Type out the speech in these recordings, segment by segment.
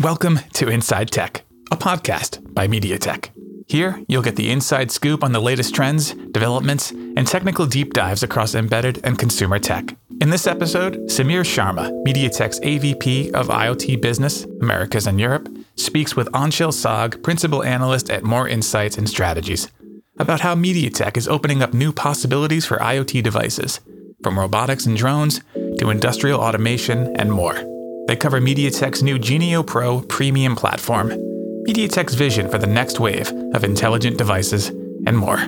Welcome to Inside Tech, a podcast by MediaTek. Here, you'll get the inside scoop on the latest trends, developments, and technical deep dives across embedded and consumer tech. In this episode, Samir Sharma, MediaTek's AVP of IoT Business, Americas and Europe, speaks with Anshul Sag, Principal Analyst at More Insights and Strategies, about how MediaTek is opening up new possibilities for IoT devices, from robotics and drones to industrial automation and more. They cover MediaTek's new Genio Pro premium platform, MediaTek's vision for the next wave of intelligent devices, and more.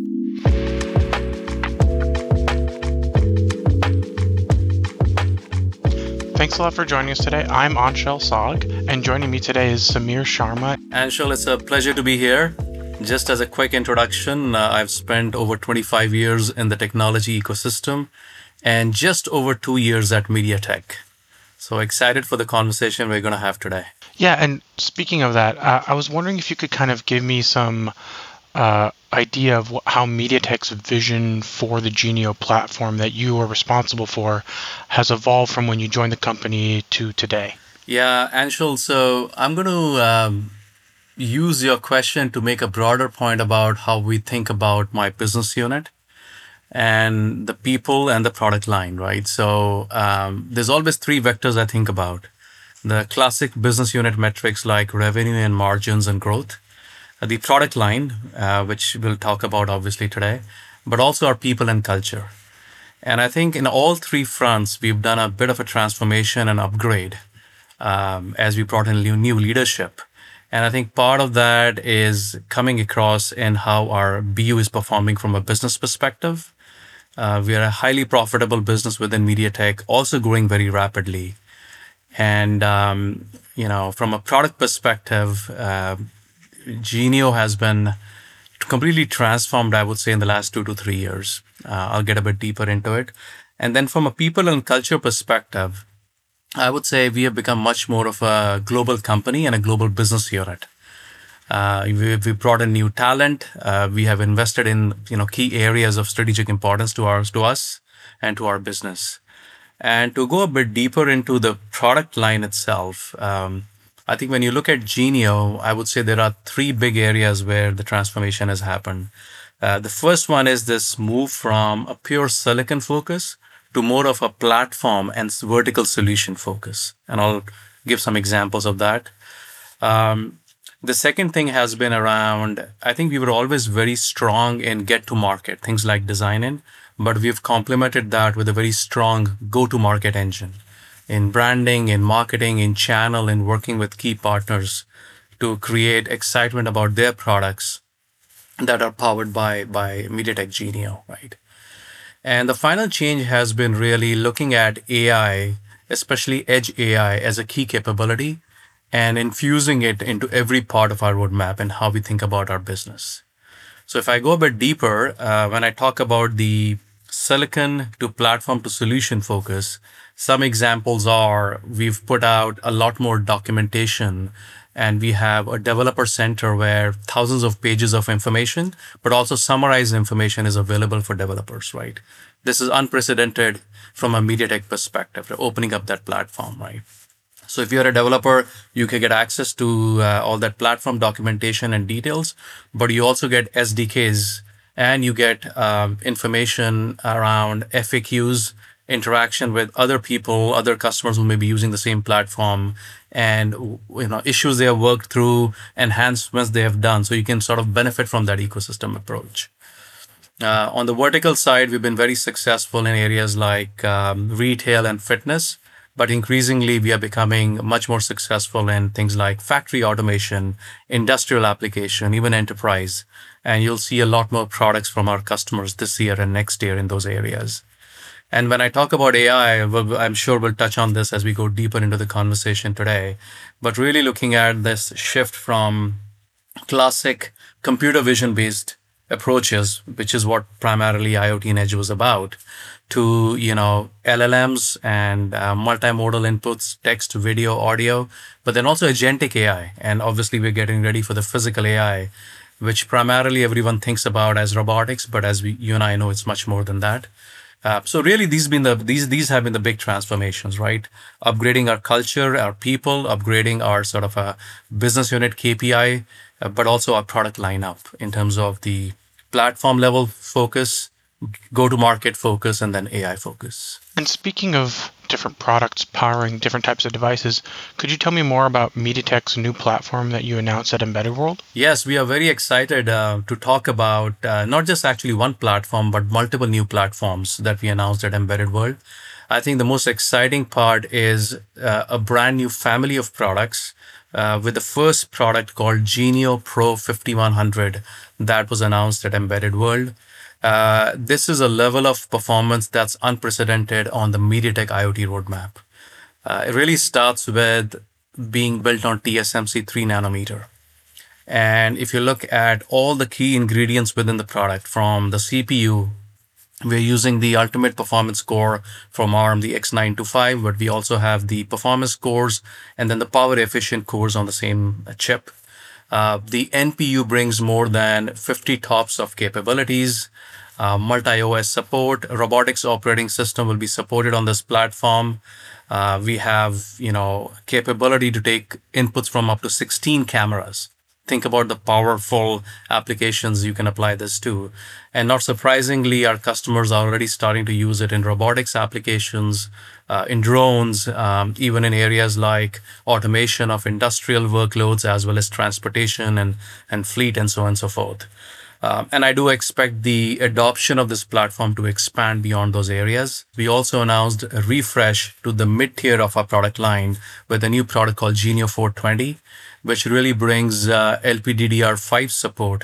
Thanks a lot for joining us today. I'm Anshul Sag, and joining me today is Samir Sharma. Anshul, it's a pleasure to be here. Just as a quick introduction, I've spent over 25 years in the technology ecosystem and just over 2 years at MediaTek. So excited for the conversation we're going to have today. Yeah, and speaking of that, I was wondering if you could kind of give me some idea of how MediaTek's vision for the Genio platform that you are responsible for has evolved from when you joined the company to today. Yeah, Anshul, so I'm going to use your question to make a broader point about how we think about my business unit and the people and the product line, right? So there's always three vectors I think about. The classic business unit metrics like revenue and margins and growth, the product line, which we'll talk about obviously today, but also our people and culture. And I think in all three fronts, we've done a bit of a transformation and upgrade as we brought in new leadership. And I think part of that is coming across in how our BU is performing from a business perspective. We are a highly profitable business within MediaTek, also growing very rapidly. And, from a product perspective, Genio has been completely transformed, I would say, in the last 2 to 3 years. I'll get a bit deeper into it. And then from a people and culture perspective, I would say we have become much more of a global company and a global business unit. We brought in new talent. We have invested in key areas of strategic importance to us and to our business. And to go a bit deeper into the product line itself, I think when you look at Genio, I would say there are three big areas where the transformation has happened. The first one is this move from a pure silicon focus to more of a platform and vertical solution focus. And I'll give some examples of that. The second thing has been around, I think we were always very strong in get to market, things like design-in, but we've complemented that with a very strong go-to-market engine in branding, in marketing, in channel, in working with key partners to create excitement about their products that are powered by MediaTek Genio, right? And the final change has been really looking at AI, especially edge AI, as a key capability and infusing it into every part of our roadmap and how we think about our business. So if I go a bit deeper, when I talk about the silicon to platform to solution focus, some examples are we've put out a lot more documentation and we have a developer center where thousands of pages of information, but also summarized information is available for developers, right? This is unprecedented from a MediaTek perspective, opening up that platform, right? So if you're a developer, you can get access to all that platform documentation and details, but you also get SDKs and you get information around FAQs, interaction with other people, other customers who may be using the same platform, and issues they have worked through, enhancements they have done. So you can sort of benefit from that ecosystem approach. On the vertical side, we've been very successful in areas like retail and fitness, but increasingly we are becoming much more successful in things like factory automation, industrial application, even enterprise. And you'll see a lot more products from our customers this year and next year in those areas. And when I talk about AI, I'm sure we'll touch on this as we go deeper into the conversation today, but really looking at this shift from classic computer vision based approaches, which is what primarily IoT and Edge was about, to LLMs and multimodal inputs, text, video, audio, but then also agentic AI. And obviously we're getting ready for the physical AI, which primarily everyone thinks about as robotics, but as you and I know, it's much more than that. So really, these have been the big transformations, right? Upgrading our culture, our people, upgrading our sort of a business unit KPI, but also our product lineup in terms of the platform level focus, go to market focus, and then AI focus. And speaking of different products powering different types of devices, could you tell me more about MediaTek's new platform that you announced at Embedded World? Yes, we are very excited to talk about not just actually one platform, but multiple new platforms that we announced at Embedded World. I think the most exciting part is a brand new family of products, with the first product called Genio Pro 5100 that was announced at Embedded World. This is a level of performance that's unprecedented on the MediaTek IoT roadmap. It really starts with being built on TSMC 3 nanometer. And if you look at all the key ingredients within the product, from the CPU, we're using the ultimate performance core from ARM, the X925, but we also have the performance cores and then the power efficient cores on the same chip. The NPU brings more than 50 TOPS of capabilities, multi-OS support, robotics operating system will be supported on this platform. We have, capability to take inputs from up to 16 cameras. Think about the powerful applications you can apply this to. And not surprisingly, our customers are already starting to use it in robotics applications, in drones, even in areas like automation of industrial workloads, as well as transportation and fleet and so on and so forth. And I do expect the adoption of this platform to expand beyond those areas. We also announced a refresh to the mid-tier of our product line with a new product called Genio 420, which really brings LPDDR5 support.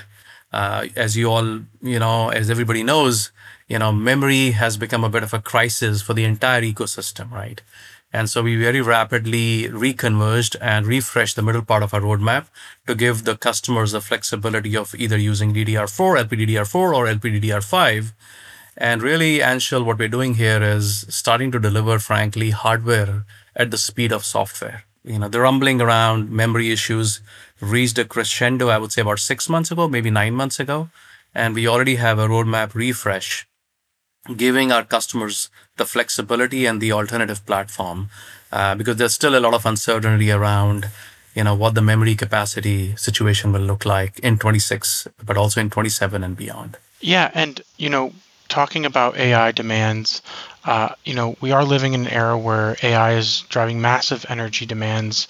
As you all, as everybody knows, memory has become a bit of a crisis for the entire ecosystem, right? And so we very rapidly reconverged and refreshed the middle part of our roadmap to give the customers the flexibility of either using DDR4, LPDDR4, or LPDDR5. And really, Anshul, what we're doing here is starting to deliver, frankly, hardware at the speed of software. The rumbling around memory issues reached a crescendo, I would say, about 6 months ago, maybe 9 months ago. And we already have a roadmap refresh, giving our customers the flexibility and the alternative platform, because there's still a lot of uncertainty around, what the memory capacity situation will look like in 26, but also in 27 and beyond. Yeah, and talking about AI demands, we are living in an era where AI is driving massive energy demands.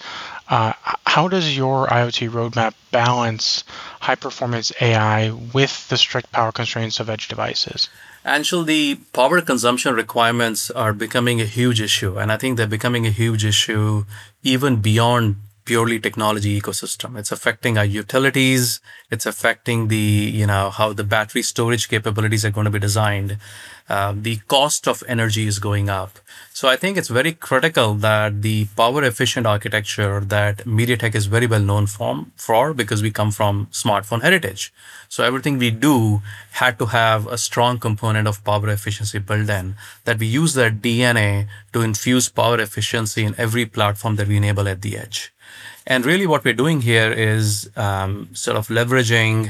How does your IoT roadmap balance high performance AI with the strict power constraints of edge devices? Anshul, the power consumption requirements are becoming a huge issue. And I think they're becoming a huge issue even beyond purely technology ecosystem. It's affecting our utilities. It's affecting how the battery storage capabilities are going to be designed. The cost of energy is going up. So I think it's very critical that the power efficient architecture that MediaTek is very well known for, because we come from smartphone heritage. So everything we do had to have a strong component of power efficiency built in, that we use that DNA to infuse power efficiency in every platform that we enable at the edge. And really what we're doing here is sort of leveraging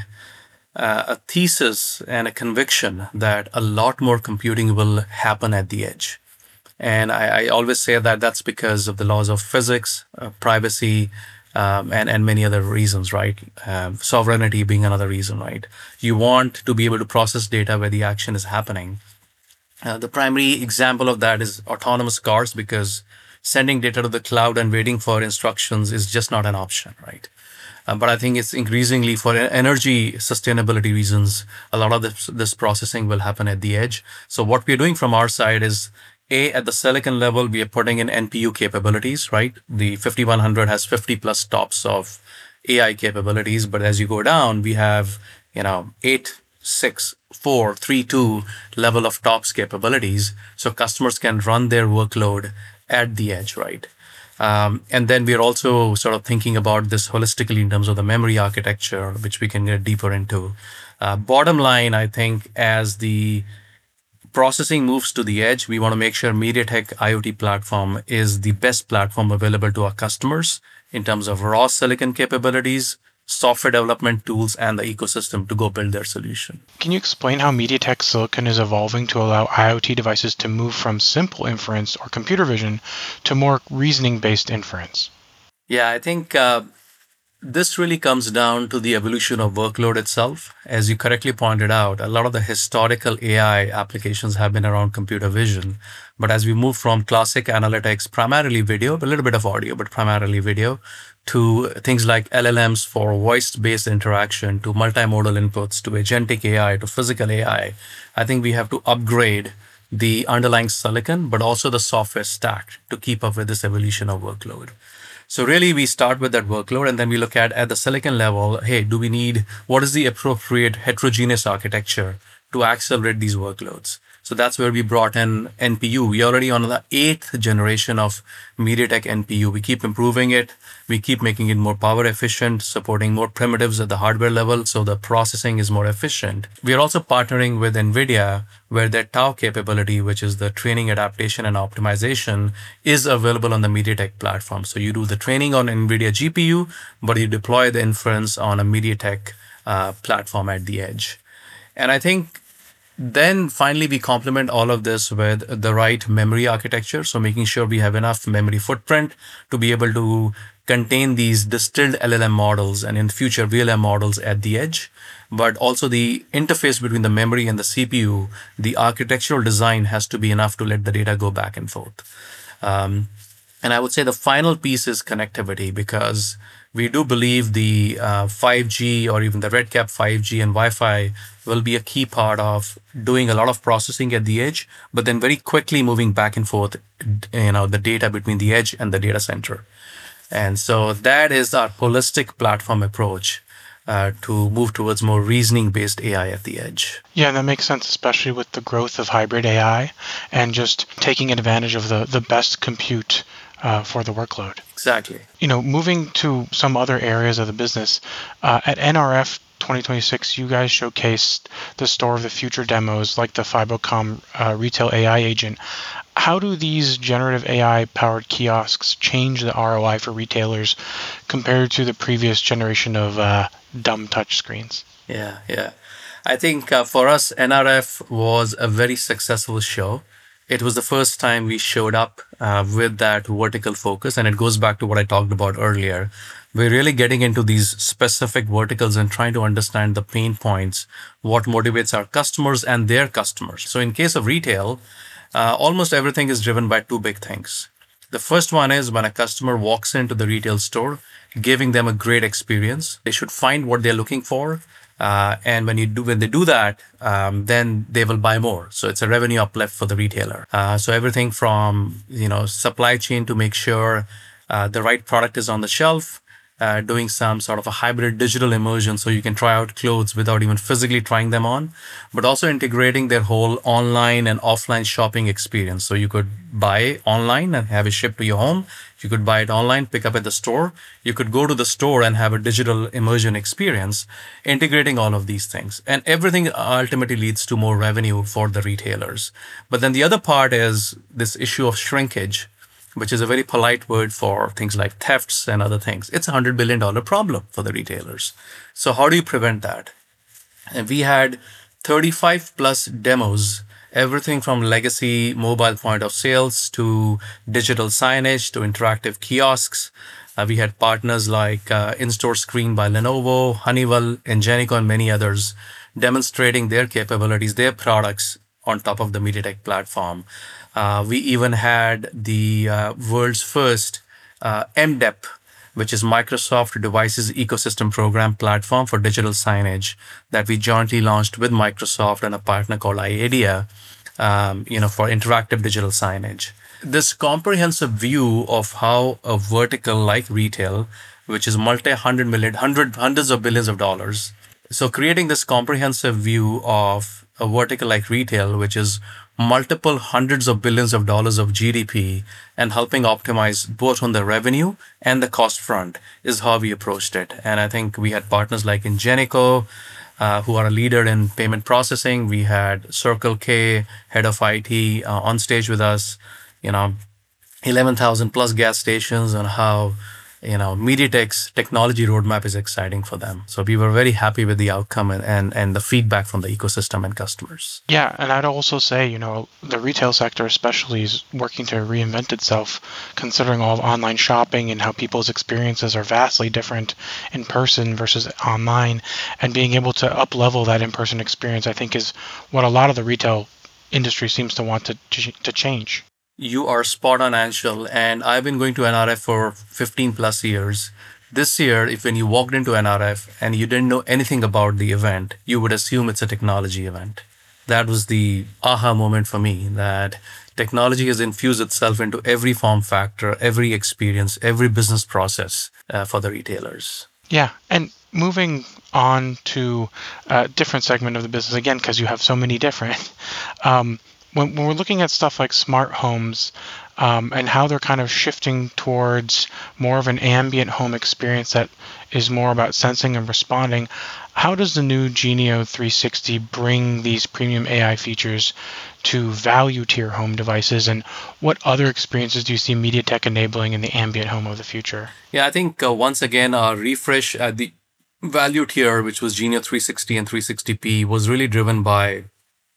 a thesis and a conviction that a lot more computing will happen at the edge. And I always say that that's because of the laws of physics, privacy, and many other reasons, right? Sovereignty being another reason, right? You want to be able to process data where the action is happening. The primary example of that is autonomous cars, because sending data to the cloud and waiting for instructions is just not an option, right? But I think it's increasingly, for energy sustainability reasons, a lot of this processing will happen at the edge. So what we're doing from our side is, at the silicon level, we are putting in NPU capabilities, right? The 5100 has 50 plus TOPS of AI capabilities. But as you go down, we have, 8, 6, 4, 3, 2 level of TOPS capabilities. So customers can run their workload at the edge, right? And then we're also sort of thinking about this holistically in terms of the memory architecture, which we can get deeper into. Bottom line, I think, as the processing moves to the edge, we want to make sure MediaTek IoT platform is the best platform available to our customers in terms of raw silicon capabilities, software development tools, and the ecosystem to go build their solution. Can you explain how MediaTek silicon is evolving to allow IoT devices to move from simple inference or computer vision to more reasoning-based inference? Yeah, I think this really comes down to the evolution of workload itself. As you correctly pointed out, a lot of the historical AI applications have been around computer vision. But as we move from classic analytics, primarily video, a little bit of audio, but primarily video, to things like LLMs for voice-based interaction, to multimodal inputs, to agentic AI, to physical AI, I think we have to upgrade the underlying silicon, but also the software stack to keep up with this evolution of workload. So really, we start with that workload, and then we look at the silicon level, hey, what is the appropriate heterogeneous architecture to accelerate these workloads? So that's where we brought in NPU. We're already on the 8th generation of MediaTek NPU. We keep improving it. We keep making it more power efficient, supporting more primitives at the hardware level, so the processing is more efficient. We are also partnering with NVIDIA, where their Tau capability, which is the training, adaptation, and optimization, is available on the MediaTek platform. So you do the training on NVIDIA GPU, but you deploy the inference on a MediaTek platform at the edge. And I think then finally, we complement all of this with the right memory architecture. So making sure we have enough memory footprint to be able to contain these distilled LLM models and in future VLM models at the edge. But also the interface between the memory and the CPU, the architectural design has to be enough to let the data go back and forth. And I would say the final piece is connectivity, because we do believe the 5G or even the RedCap 5G and Wi-Fi will be a key part of doing a lot of processing at the edge, but then very quickly moving back and forth, the data between the edge and the data center. And so that is our holistic platform approach to move towards more reasoning-based AI at the edge. Yeah, that makes sense, especially with the growth of hybrid AI and just taking advantage of the best compute for the workload. Exactly. Moving to some other areas of the business, at NRF 2026, you guys showcased the store of the future demos like the Fibocom retail AI agent. How do these generative AI-powered kiosks change the ROI for retailers compared to the previous generation of dumb touch screens? Yeah. I think for us, NRF was a very successful show. It was the first time we showed up with that vertical focus, and it goes back to what I talked about earlier. We're really getting into these specific verticals and trying to understand the pain points, what motivates our customers and their customers. So in case of retail, almost everything is driven by two big things. The first one is when a customer walks into the retail store, giving them a great experience. They should find what they're looking for. And when they do that, then they will buy more. So it's a revenue uplift for the retailer. So everything from supply chain to make sure the right product is on the shelf, doing some sort of a hybrid digital immersion so you can try out clothes without even physically trying them on, but also integrating their whole online and offline shopping experience. So you could buy online and have it shipped to your home. You could buy it online, pick up at the store. You could go to the store and have a digital immersion experience, integrating all of these things. And everything ultimately leads to more revenue for the retailers. But then the other part is this issue of shrinkage, which is a very polite word for things like thefts and other things. It's a $100 billion problem for the retailers. So how do you prevent that? And we had 35 plus demos, everything from legacy mobile point of sales to digital signage to interactive kiosks. We had partners like In-Store Screen by Lenovo, Honeywell, Ingenico, and many others demonstrating their capabilities, their products on top of the MediaTek platform. We even had the world's first MDEP, which is Microsoft Devices Ecosystem Program platform for digital signage that we jointly launched with Microsoft and a partner called IADIA, for interactive digital signage. This comprehensive view of how a vertical like retail, which is hundreds of billions of dollars. So creating this comprehensive view of a vertical like retail, which is multiple hundreds of billions of dollars of GDP and helping optimize both on the revenue and the cost front is how we approached it. And I think we had partners like Ingenico, who are a leader in payment processing. We had Circle K, head of IT, on stage with us, 11,000 plus gas stations, and how MediaTek's technology roadmap is exciting for them. So we were very happy with the outcome and the feedback from the ecosystem and customers. Yeah, and I'd also say, the retail sector especially is working to reinvent itself, considering all of online shopping and how people's experiences are vastly different in person versus online, and being able to up-level that in-person experience, I think, is what a lot of the retail industry seems to want to change. You are spot on, Anshul. And I've been going to NRF for 15 plus years. This year, if when you walked into NRF and you didn't know anything about the event, you would assume it's a technology event. That was the aha moment for me, that technology has infused itself into every form factor, every experience, every business process for the retailers. Yeah, and moving on to a different segment of the business again, because you have so many different. When we're looking at stuff like smart homes and how they're kind of shifting towards more of an ambient home experience that is more about sensing and responding, how does the new Genio 360 bring these premium AI features to value tier home devices, and what other experiences do you see MediaTek enabling in the ambient home of the future? Yeah, I think once again, our refresh at the value tier, which was Genio 360 and 360p, was really driven by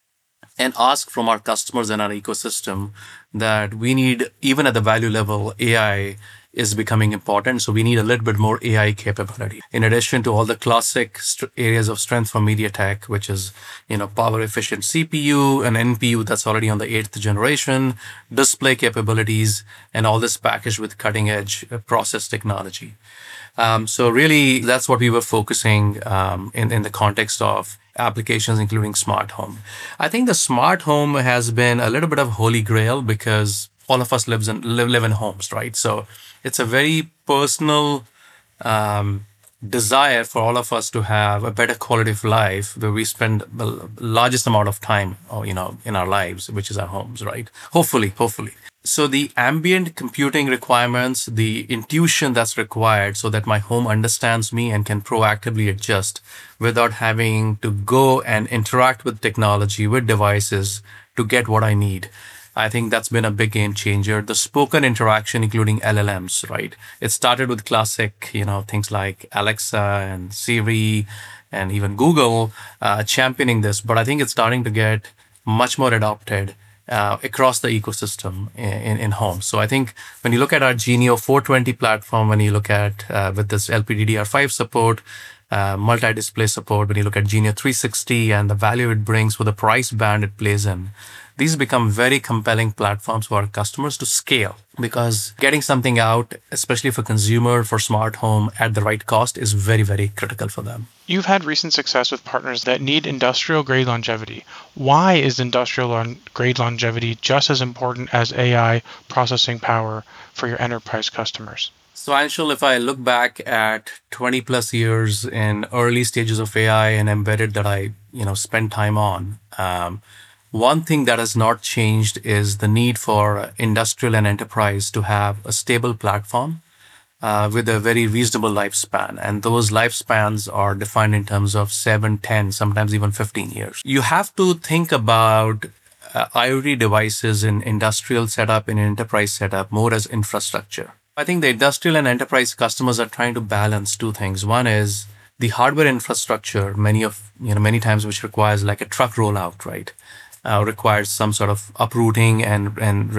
an ask from our customers and our ecosystem that we need, even at the value level, AI is becoming important. So we need a little bit more AI capability. In addition to all the classic areas of strength for MediaTek, which is, power efficient CPU, an NPU that's already on the 8th generation, display capabilities, and all this packaged with cutting edge process technology. So really, that's what we were focusing in the context of applications, including smart home. I think the smart home has been a little bit of holy grail because all of us live in homes, right? So it's a very personal desire for all of us to have a better quality of life where we spend the largest amount of time, in our lives, which is our homes, right? Hopefully. So the ambient computing requirements, the intuition that's required so that my home understands me and can proactively adjust without having to go and interact with technology, with devices to get what I need. I think that's been a big game changer. The spoken interaction, including LLMs, right? It started with classic, things like Alexa and Siri and even Google championing this, but I think it's starting to get much more adopted across the ecosystem in homes. So I think when you look at our Genio 420 platform, when you look at with this LPDDR5 support, multi-display support, when you look at Genio 360 and the value it brings for the price band it plays in, these become very compelling platforms for our customers to scale, because getting something out, especially for consumer, for smart home at the right cost, is very, very critical for them. You've had recent success with partners that need industrial grade longevity. Why is industrial grade longevity just as important as AI processing power for your enterprise customers? So Anshul, if I look back at 20 plus years in early stages of AI and embedded that I, spent time on, one thing that has not changed is the need for industrial and enterprise to have a stable platform with a very reasonable lifespan. And those lifespans are defined in terms of 7, 10, sometimes even 15 years. You have to think about IoT devices in industrial setup and enterprise setup more as infrastructure. I think the industrial and enterprise customers are trying to balance two things. One is the hardware infrastructure, many times which requires like a truck rollout, right? Requires some sort of uprooting and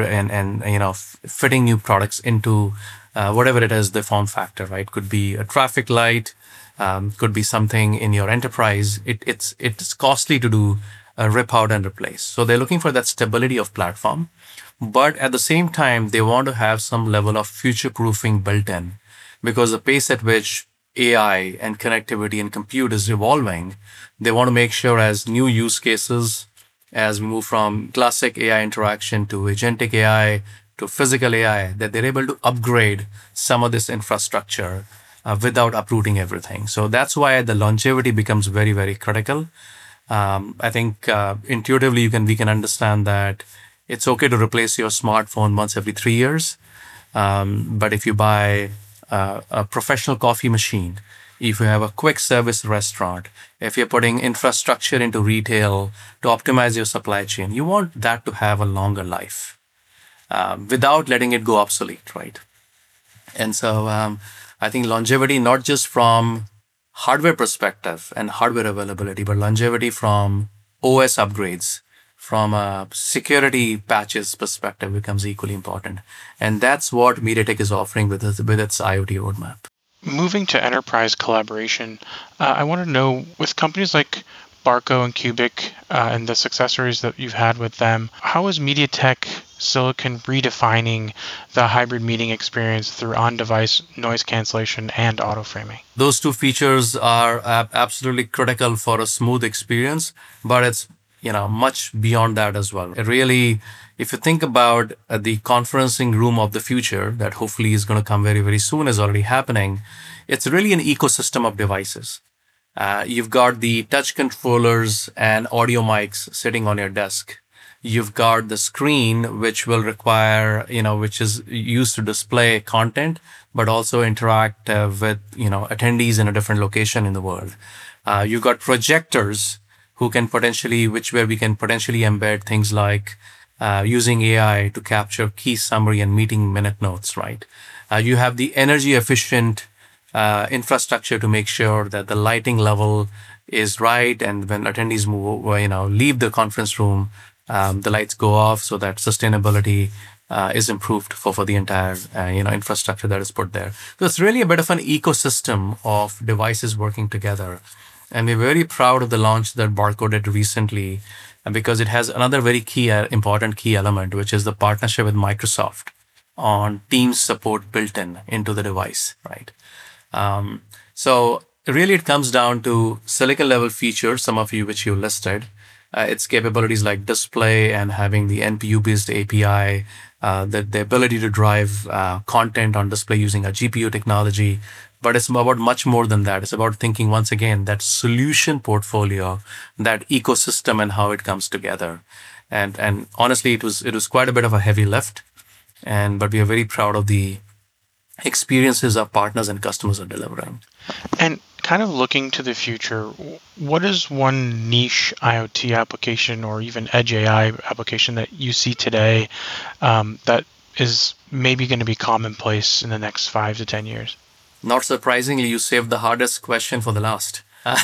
fitting new products into whatever it is, the form factor, right? Could be a traffic light, could be something in your enterprise. It's costly to do rip out and replace. So they're looking for that stability of platform, but at the same time they want to have some level of future proofing built in, because the pace at which AI and connectivity and compute is evolving, they want to make sure as new use cases, as we move from classic AI interaction to agentic AI to physical AI, that they're able to upgrade some of this infrastructure without uprooting everything. So that's why the longevity becomes very, very critical. I think intuitively we can understand that it's okay to replace your smartphone once every 3 years. But if you buy a professional coffee machine, if you have a quick service restaurant, if you're putting infrastructure into retail to optimize your supply chain, you want that to have a longer life without letting it go obsolete, right? And so I think longevity, not just from hardware perspective and hardware availability, but longevity from OS upgrades, from a security patches perspective becomes equally important. And that's what MediaTek is offering with its IoT roadmap. Moving to enterprise collaboration, I want to know with companies like Barco and Cubic and the successors that you've had with them, how is MediaTek Silicon redefining the hybrid meeting experience through on-device noise cancellation and auto framing? Those two features are absolutely critical for a smooth experience, but it's much beyond that as well. It really, if you think about the conferencing room of the future that hopefully is going to come very, very soon, is already happening, it's really an ecosystem of devices. You've got the touch controllers and audio mics sitting on your desk. You've got the screen, which will require, which is used to display content, but also interact with, attendees in a different location in the world. You've got projectors where we can potentially embed things like using AI to capture key summary and meeting minute notes, right? You have the energy efficient infrastructure to make sure that the lighting level is right, and when attendees leave the conference room, the lights go off, so that sustainability is improved for the entire infrastructure that is put there. So it's really a bit of an ecosystem of devices working together, and we're very proud of the launch that Barco did recently, because it has another very important key element, which is the partnership with Microsoft on Teams support built into the device, right? So really it comes down to silicon level features, some of which you listed. Its capabilities like display and having the NPU based API, the ability to drive content on display using a GPU technology. But it's about much more than that. It's about thinking, once again, that solution portfolio, that ecosystem, and how it comes together. And honestly, it was quite a bit of a heavy lift. But we are very proud of the experiences our partners and customers are delivering. And kind of looking to the future, what is one niche IoT application or even edge AI application that you see today that is maybe going to be commonplace in the next 5 to 10 years? Not surprisingly, you saved the hardest question for the last.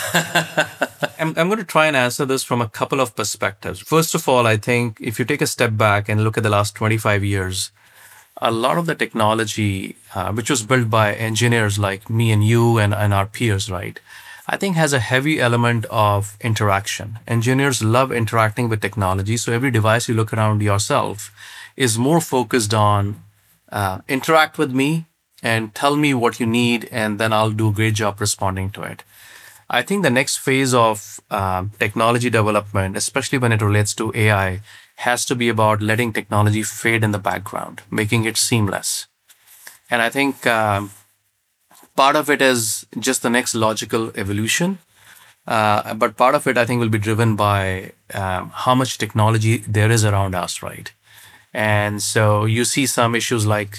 I'm going to try and answer this from a couple of perspectives. First of all, I think if you take a step back and look at the last 25 years, a lot of the technology, which was built by engineers like me and you and our peers, right, I think has a heavy element of interaction. Engineers love interacting with technology. So every device you look around yourself is more focused on interact with me and tell me what you need, and then I'll do a great job responding to it. I think the next phase of technology development, especially when it relates to AI, has to be about letting technology fade in the background, making it seamless. And I think part of it is just the next logical evolution. But part of it, I think, will be driven by how much technology there is around us, right? And so you see some issues like,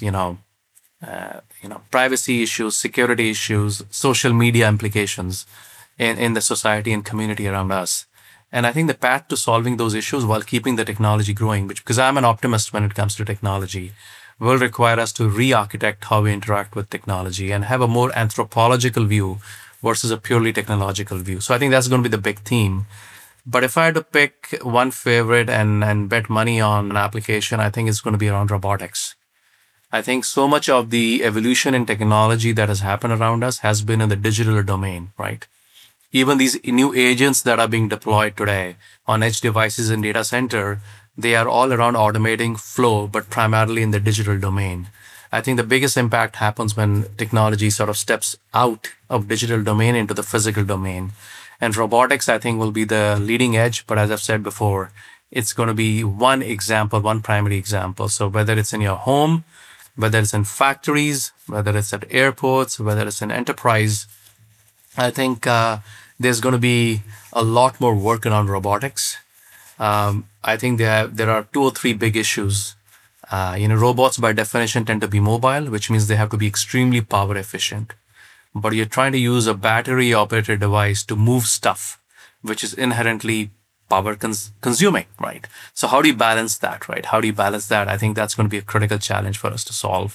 privacy issues, security issues, social media implications in the society and community around us. And I think the path to solving those issues while keeping the technology growing, because I'm an optimist when it comes to technology, will require us to re-architect how we interact with technology and have a more anthropological view versus a purely technological view. So I think that's going to be the big theme. But if I had to pick one favorite and bet money on an application, I think it's going to be around robotics. I think so much of the evolution in technology that has happened around us has been in the digital domain, right? Even these new agents that are being deployed today on edge devices in data center, they are all around automating flow, but primarily in the digital domain. I think the biggest impact happens when technology sort of steps out of digital domain into the physical domain. And robotics, I think, will be the leading edge. But as I've said before, it's going to be one example, one primary example. So whether it's in your home, whether it's in factories, whether it's at airports, whether it's in enterprise, I think there's going to be a lot more work around robotics. I think there are 2 or 3 big issues. Robots by definition tend to be mobile, which means they have to be extremely power efficient. But you're trying to use a battery operated device to move stuff, which is inherently power consuming, right? So how do you balance that, right? How do you balance that? I think that's going to be a critical challenge for us to solve.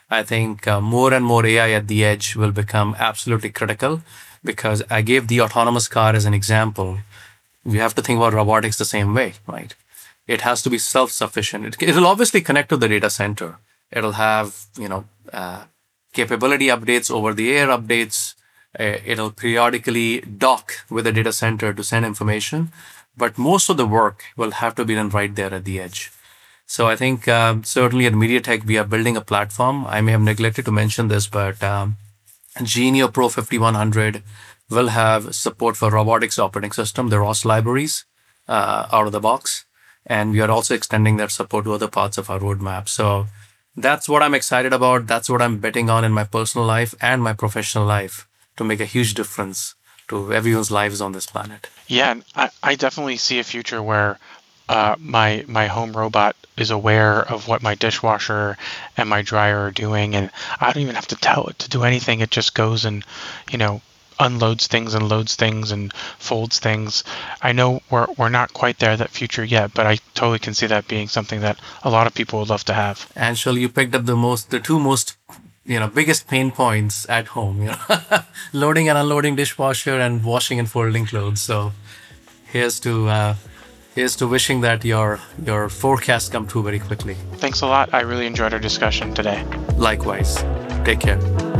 I think more and more AI at the edge will become absolutely critical, because I gave the autonomous car as an example. We have to think about robotics the same way, right? It has to be self-sufficient. It'll obviously connect to the data center. It'll have, capability updates, over-the-air updates. It'll periodically dock with the data center to send information, but most of the work will have to be done right there at the edge. So I think certainly at MediaTek, we are building a platform. I may have neglected to mention this, but Genio Pro 5100 will have support for robotics operating system, the ROS libraries out of the box. And we are also extending that support to other parts of our roadmap. So that's what I'm excited about. That's what I'm betting on in my personal life and my professional life to make a huge difference to everyone's lives on this planet. Yeah, and I definitely see a future where my home robot is aware of what my dishwasher and my dryer are doing, and I don't even have to tell it to do anything. It just goes and, unloads things and loads things and folds things. I know we're not quite there, that future yet, but I totally can see that being something that a lot of people would love to have. Anshul, you picked up the two most biggest pain points at home, loading and unloading dishwasher and washing and folding clothes. So here's to wishing that your forecasts come true very quickly. Thanks a lot. I really enjoyed our discussion today. Likewise. Take care.